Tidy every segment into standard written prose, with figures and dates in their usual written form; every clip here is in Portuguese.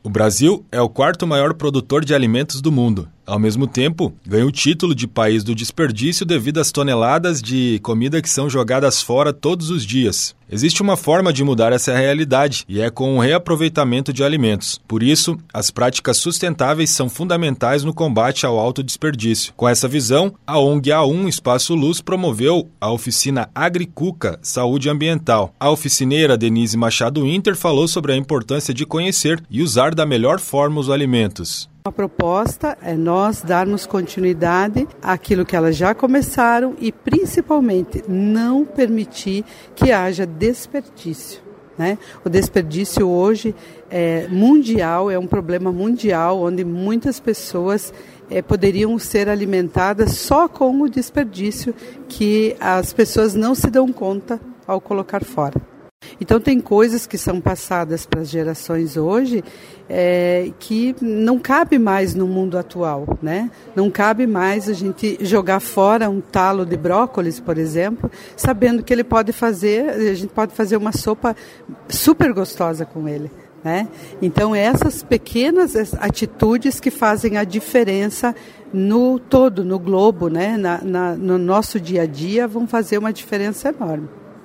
O Brasil é o quarto maior produtor de alimentos do mundo. Ao mesmo tempo, ganha o título de país do desperdício devido às toneladas de comida que são jogadas fora todos os dias. Existe uma forma de mudar essa realidade e é com o reaproveitamento de alimentos. Por isso, as práticas sustentáveis são fundamentais no combate ao alto desperdício. Com essa visão, a ONG A1 Espaço Luz promoveu a oficina Agricuca Saúde Ambiental. A oficineira Denise Machado Inter falou sobre a importância de conhecer e usar da melhor forma os alimentos. A proposta é nós darmos continuidade àquilo que elas já começaram e, principalmente, não permitir que haja desperdício, né? O desperdício hoje é mundial, é um problema mundial, onde muitas pessoas poderiam ser alimentadas só com o desperdício que as pessoas não se dão conta ao colocar fora. Então tem coisas que são passadas para as gerações hoje que não cabe mais no mundo atual, né? Não cabe mais a gente jogar fora um talo de brócolis, por exemplo, sabendo que a gente pode fazer uma sopa super gostosa com ele, né? Então essas pequenas atitudes que fazem a diferença no todo, no globo, né? No nosso dia a dia, vão fazer uma diferença enorme.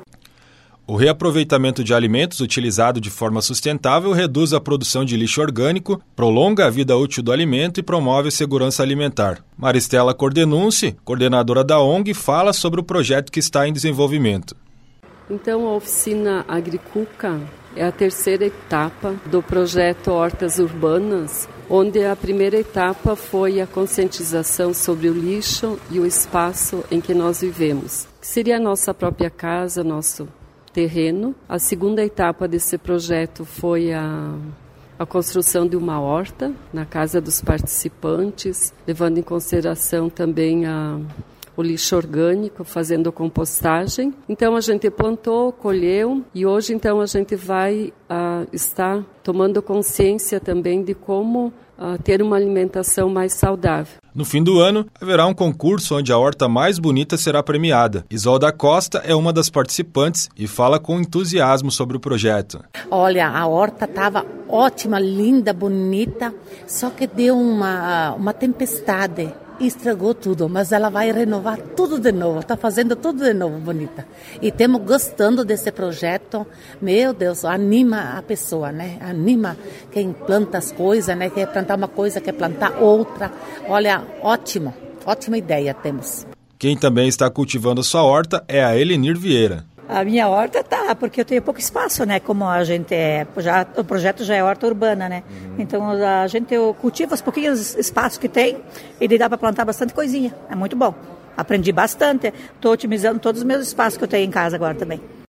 O reaproveitamento de alimentos utilizado de forma sustentável reduz a produção de lixo orgânico, prolonga a vida útil do alimento e promove a segurança alimentar. Maristela Cordenunci, coordenadora da ONG, fala sobre o projeto que está em desenvolvimento. Então, a oficina Agricuca é a terceira etapa do projeto Hortas Urbanas, onde a primeira etapa foi a conscientização sobre o lixo e o espaço em que nós vivemos, que seria a nossa própria casa, nosso terreno. A segunda etapa desse projeto foi a construção de uma horta na casa dos participantes, levando em consideração também o lixo orgânico, fazendo compostagem. Então a gente plantou, colheu e hoje então a gente vai estar tomando consciência também de como ter uma alimentação mais saudável. No fim do ano, haverá um concurso onde a horta mais bonita será premiada. Isolda Costa é uma das participantes e fala com entusiasmo sobre o projeto. Olha, a horta estava ótima, linda, bonita, só que deu uma tempestade e estragou tudo, mas ela vai renovar tudo de novo, está fazendo tudo de novo, bonita. E estamos gostando desse projeto, meu Deus, anima a pessoa, né? Anima quem planta as coisas, né? Quer plantar uma coisa, quer plantar outra. Olha, ótimo, ótima ideia temos. Quem também está cultivando sua horta é a Elenir Vieira. A minha horta tá, porque eu tenho pouco espaço, né? Como a gente o projeto já é horta urbana, né? Então a gente cultiva os pouquinhos espaços que tem e dá para plantar bastante coisinha. É muito bom. Aprendi bastante. Estou otimizando todos os meus espaços que eu tenho em casa agora também.